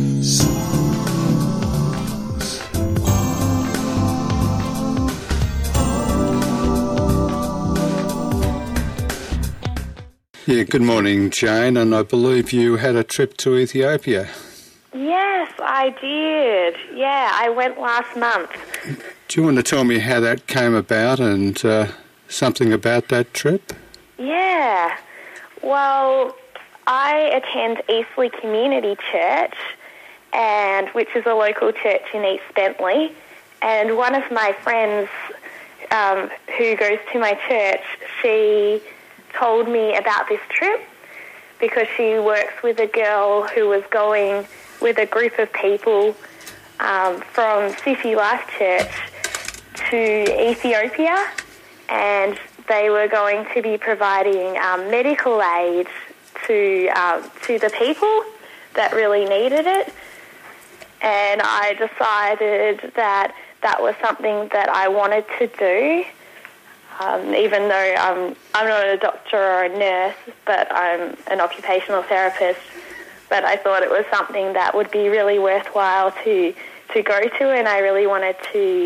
Yeah, good morning, Jane, and I believe you had a trip to Ethiopia. Yes, I did. Yeah, I went last month. Do you want to tell me how that came about and something about that trip? Yeah. Well, I attend Eastleigh Community Church, which is a local church in East Bentley, and one of my friends who goes to my church, she told me about this trip because she works with a girl who was going with a group of people from City Life Church to Ethiopia, and they were going to be providing medical aid to the people that really needed it. And I decided that was something that I wanted to do. Even though I'm not a doctor or a nurse, but I'm an occupational therapist. But I thought it was something that would be really worthwhile to go to, and I really wanted to,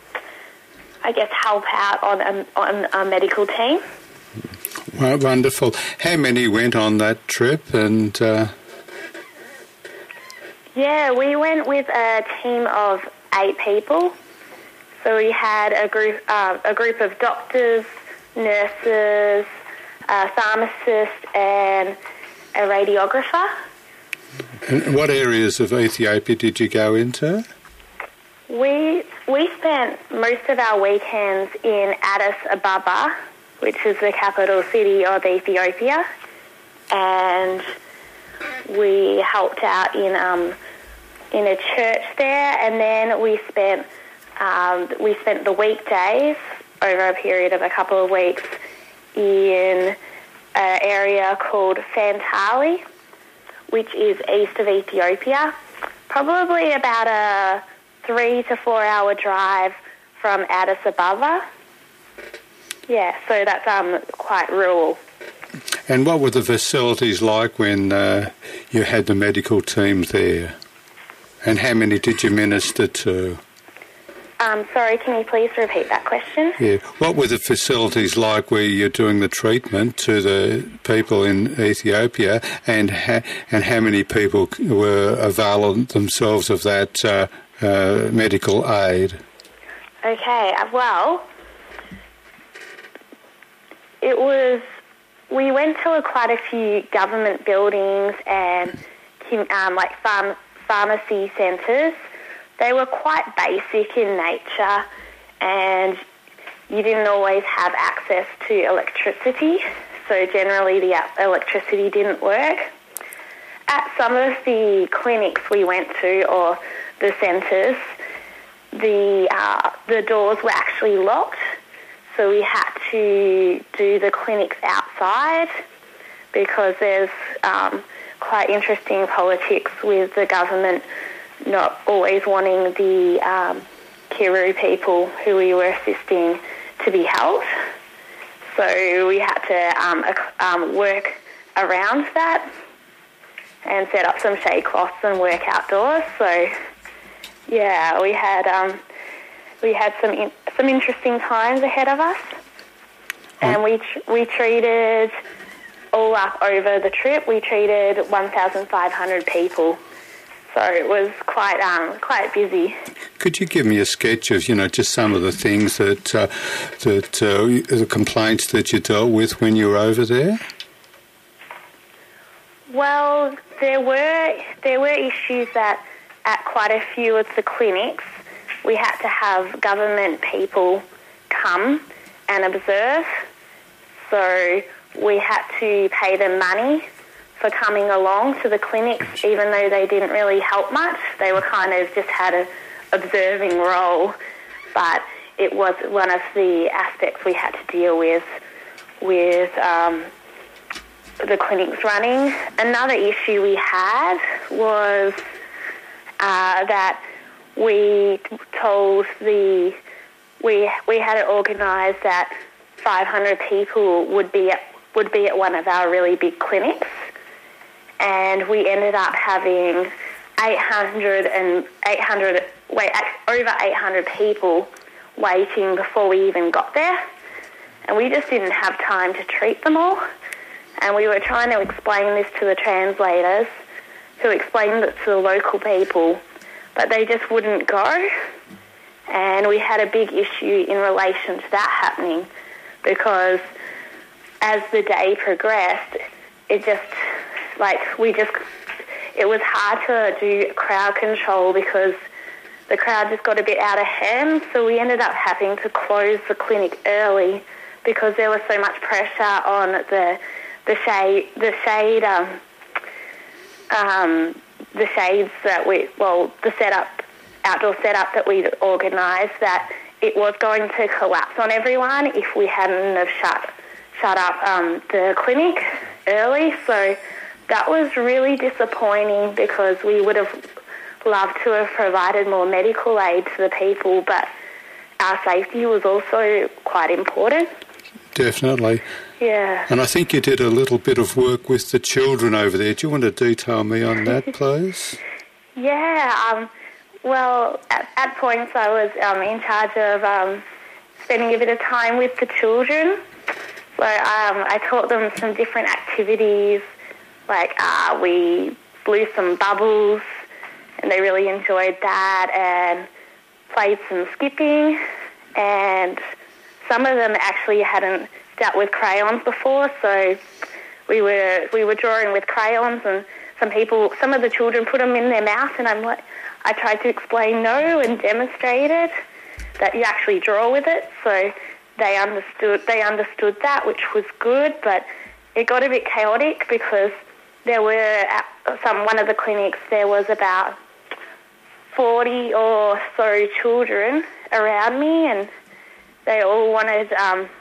help out on a medical team. Well, wonderful. How many went on that trip? And yeah, we went with a team of 8 people. So we had a group of doctors, nurses, a pharmacist, and a radiographer. And what areas of Ethiopia did you go into? We spent most of our weekends in Addis Ababa, which is the capital city of Ethiopia, and we helped out in a church there, and then we spent the weekdays over a period of a couple of weeks in an area called Fantali, which is east of Ethiopia, probably about a 3 to 4 hour drive from Addis Ababa. Yeah, so that's quite rural. And what were the facilities like when you had the medical team there? And how many did you minister to? Sorry, can you please repeat that question? Yeah. What were the facilities like where you're doing the treatment to the people in Ethiopia, and how many people were availing themselves of that medical aid? Okay, well, we went to quite a few government buildings and pharmacy centres. They were quite basic in nature, and you didn't always have access to electricity, so generally the electricity didn't work. At some of the clinics we went to, or the centres, the doors were actually locked, so we had to do the clinics outside because there's quite interesting politics with the government not always wanting the Kiru people who we were assisting to be helped. So we had to work around that and set up some shade cloths and work outdoors. So yeah, we had some interesting times ahead of us, and we treated all up over the trip. We treated 1,500 people. So it was quite busy. Could you give me a sketch of, just some of the things the complaints that you dealt with when you were over there? Well, there were issues that at quite a few of the clinics we had to have government people come and observe. So we had to pay them money for coming along to the clinics, even though they didn't really help much. They were kind of just had an observing role, but it was one of the aspects we had to deal with the clinics running. Another issue we had was that we told we had it organised that 500 people would be at one of our really big clinics, and we ended up having over 800 people waiting before we even got there. And we just didn't have time to treat them all. And we were trying to explain this to the translators, who explained it to the local people, but they just wouldn't go. And we had a big issue in relation to that happening, because as the day progressed, it was hard to do crowd control because the crowd just got a bit out of hand. So we ended up having to close the clinic early because there was so much pressure on the outdoor setup that we'd organised, that it was going to collapse on everyone if we hadn't have shut up the clinic early. So that was really disappointing because we would have loved to have provided more medical aid to the people, but our safety was also quite important. Definitely. Yeah. And I think you did a little bit of work with the children over there. Do you want to detail me on that, please? Yeah. Well, at points I was in charge of spending a bit of time with the children. So I taught them some different activities, like we blew some bubbles, and they really enjoyed that, and played some skipping, and some of them actually hadn't dealt with crayons before, so we were drawing with crayons, and some of the children put them in their mouth, and I tried to explain no and demonstrated that you actually draw with it, so they understood that, which was good, but it got a bit chaotic because there were at one of the clinics there was about 40 or so children around me, and they all wanted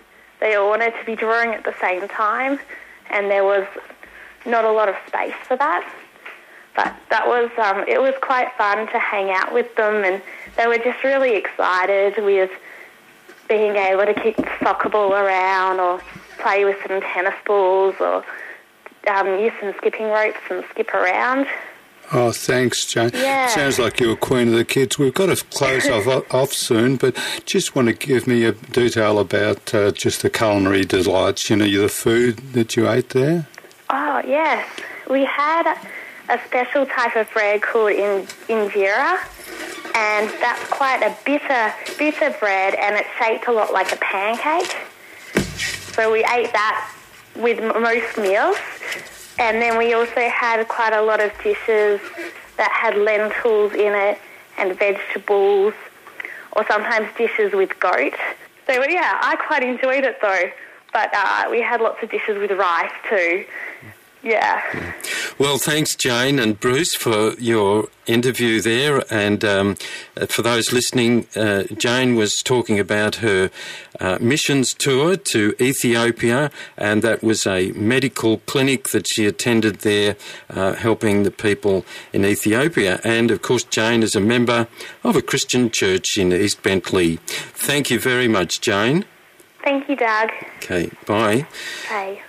to be drawing at the same time, and there was not a lot of space for that. But that was it was quite fun to hang out with them, and they were just really excited with being able to kick the soccer ball around or play with some tennis balls or use some skipping ropes and skip around. Oh, thanks, Jane. Yeah. Sounds like you're queen of the kids. We've got to close off soon, but just want to give me a detail about just the culinary delights, the food that you ate there. Oh, yes. We had a special type of bread called injera, and that's quite a bitter bread, and it's shaped a lot like a pancake. So we ate that with most meals. And then we also had quite a lot of dishes that had lentils in it and vegetables, or sometimes dishes with goat. So, yeah, I quite enjoyed it though. But we had lots of dishes with rice too. Yeah. Well, thanks, Jane and Bruce, for your interview there. And for those listening, Jane was talking about her missions tour to Ethiopia, and that was a medical clinic that she attended there, helping the people in Ethiopia. And, of course, Jane is a member of a Christian church in East Bentley. Thank you very much, Jane. Thank you, Doug. Okay, bye. Bye.